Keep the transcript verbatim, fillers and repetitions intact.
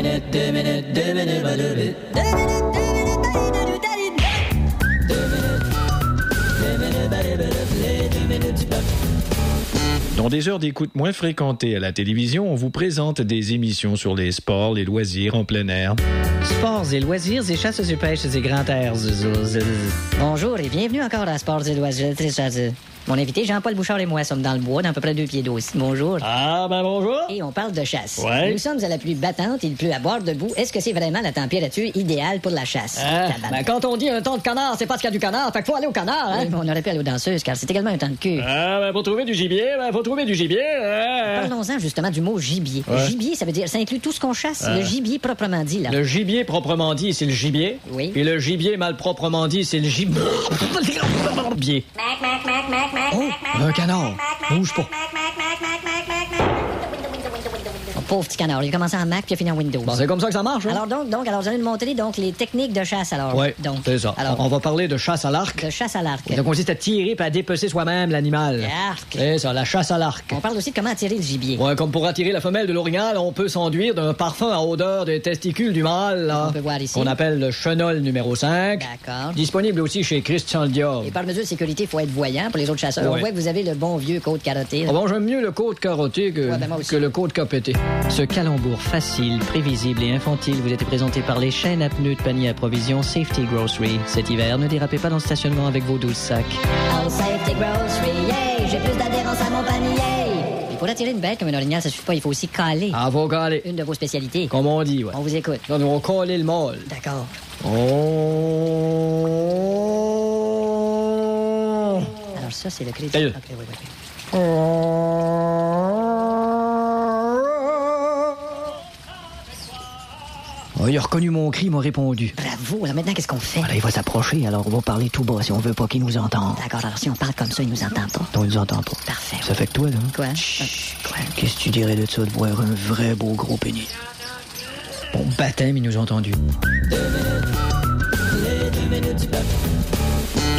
minutes, deux minutes, deux minutes, ba, deux minutes. Deux minutes, deux minutes, ba, deux minutes, deux minutes, deux minutes, ba, deux minutes, deux minutes, ba. Dans des heures d'écoute moins fréquentées à la télévision, on vous présente des émissions sur les sports, les loisirs en plein air. Sports et loisirs et chasses et pêches et grands airs. Bonjour et bienvenue encore à Sports et loisirs. Mon invité, Jean-Paul Bouchard et moi sommes dans le bois, dans à peu près deux pieds d'eau aussi. Bonjour. Ah, ben bonjour. Et on parle de chasse. Ouais. Nous sommes à la pluie battante, il pleut à boire debout. Est-ce que c'est vraiment la température idéale pour la chasse? Ah, ben quand on dit un temps de canard, c'est parce qu'il y a du canard. Fait qu'il faut aller au canard, hein? Oui, mais on aurait pu aller aux danseuses, car c'est également un temps de queue. Ah, ben pour trouver du gibier, ben faut trouver du gibier. hein. Parlons-en justement du mot gibier. Ouais. Gibier, ça veut dire, ça inclut tout ce qu'on chasse. Ah. Le gibier proprement dit, là. Le gibier proprement dit, c'est le gibier. Oui. Puis le gibier mal proprement dit, c'est le gibier. Oh, un canard. Bouge pas. Oh, pauvre petit canard, il a commencé en Mac puis il a fini en Windows. Bon, c'est comme ça que ça marche, hein? Alors donc, donc, alors vous allez nous montrer donc les techniques de chasse, alors. Ouais, donc. c'est ça. Alors, On va parler de chasse à l'arc. de chasse à l'arc. Ça consiste à tirer puis à dépecer soi-même l'animal. L'arc. C'est ça, la chasse à l'arc. On parle aussi de comment attirer le gibier. Ouais, comme pour attirer la femelle de l'orignal, on peut s'enduire d'un parfum à odeur des testicules du mâle, là. On peut voir ici. Qu'on appelle le chenol numéro cinq. D'accord. Disponible aussi chez Christian Dior. Et par mesure de sécurité, il faut être voyant pour les autres chasseurs. Ouais. On voit que vous avez le bon vieux côte carotté. Ah bon, j'aime mieux le côte carotté que, Ouais, ben moi aussi. que le côte capété. Ce calembour facile, prévisible et infantile vous était présenté par les chaînes à pneus de panier à provisions Safety Grocery. Cet hiver, ne dérapez pas dans le stationnement avec vos douze sacs. Oh, Safety Grocery, yeah, j'ai plus d'adhérence à mon panier. Et pour attirer une bête comme un orignal, ça suffit pas, il faut aussi caler. Ah, faut caler. Une de vos spécialités. Comme on dit, ouais. On vous écoute. Là, nous, on caler le mâle. D'accord. Oh. Alors ça, c'est le crédit. Salut. Ok, oui, oui, oui. Oh, il a reconnu mon cri, il m'a répondu. Bravo, alors maintenant, qu'est-ce qu'on fait? Voilà, il va s'approcher, alors on va parler tout bas si on veut pas qu'il nous entende. D'accord, alors si on parle comme ça, il nous entend pas. Non, il nous entend pas. Parfait. Ça fait que toi, là. Quoi? Chut. Qu'est-ce que tu dirais de ça, de voir un vrai beau gros pénis? Bon, baptême, il nous a entendu.